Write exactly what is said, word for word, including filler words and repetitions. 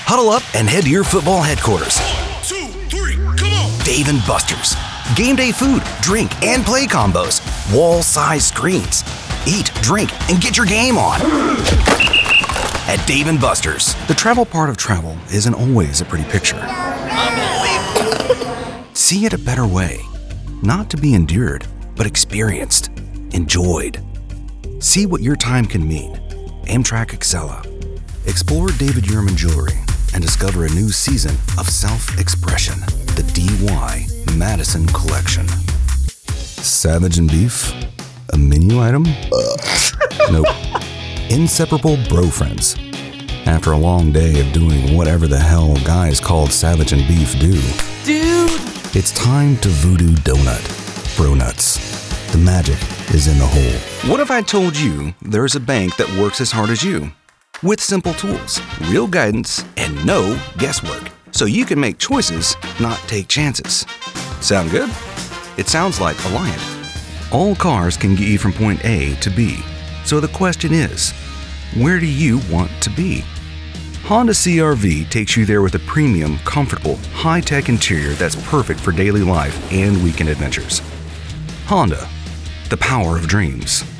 Huddle up and head to your football headquarters. One, two, three, come on! Dave and Buster's. Game day food, drink, and play combos. Wall-size screens. Eat, drink, and get your game on. At Dave and Buster's. The travel part of travel isn't always a pretty picture. See it a better way. Not to be endured, but experienced, enjoyed. See what your time can mean. Amtrak Excella. Explore David Yurman Jewelry and discover a new season of self-expression. The D Y Madison Collection. Savage and beef? A menu item? Nope. Inseparable bro friends. After a long day of doing whatever the hell guys called Savage and beef do. Dude! It's time to voodoo donut. Bro nuts. The magic is in the hole. What if I told you there's a bank that works as hard as you? With simple tools, real guidance, and no guesswork. So you can make choices, not take chances. Sound good? It sounds like Alliant. All cars can get you from point A to B. So the question is, where do you want to be? Honda C R V takes you there with a premium, comfortable, high-tech interior that's perfect for daily life and weekend adventures. Honda, the power of dreams.